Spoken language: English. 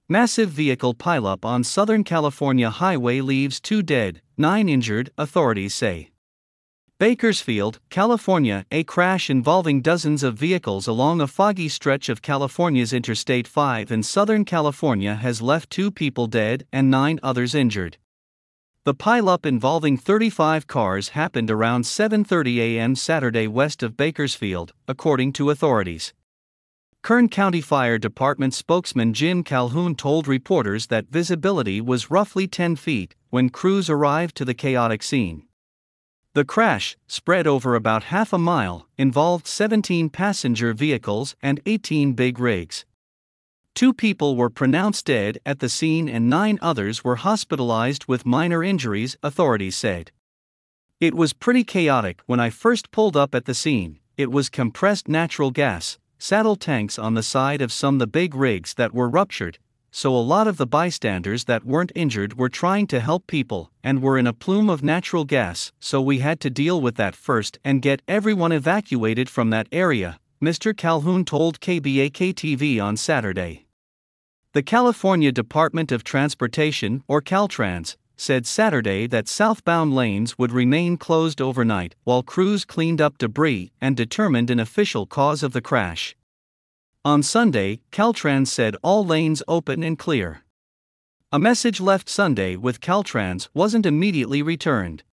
Massive vehicle pileup on Southern California highway leaves 2 dead, 9 injured, authorities say. Bakersfield, California. A crash involving dozens of vehicles along a foggy stretch of California's Interstate 5 in Southern California has left 2 people dead and 9 others injured. The pileup involving 35 cars happened around 7:30 a.m. Saturday west of Bakersfield, according to authorities. Kern County Fire Department spokesman Jim Calhoun told reporters that visibility was roughly 10 feet when crews arrived to the chaotic scene. The crash, spread over about half a mile, involved 17 passenger vehicles and 18 big rigs. 2 people were pronounced dead at the scene and 9 others were hospitalized with minor injuries, authorities said. It was pretty chaotic when I first pulled up at the scene. It was compressed natural gas, saddle tanks on the side of some of the big rigs that were ruptured, so a lot of the bystanders that weren't injured were trying to help people and were in a plume of natural gas, so we had to deal with that first and get everyone evacuated from that area, Mr. Calhoun told KBAK-TV on Saturday. The California Department of Transportation, or Caltrans, said Saturday that southbound lanes would remain closed overnight while crews cleaned up debris and determined an official cause of the crash. On Sunday, Caltrans said all lanes open and clear. A message left Sunday with Caltrans wasn't immediately returned.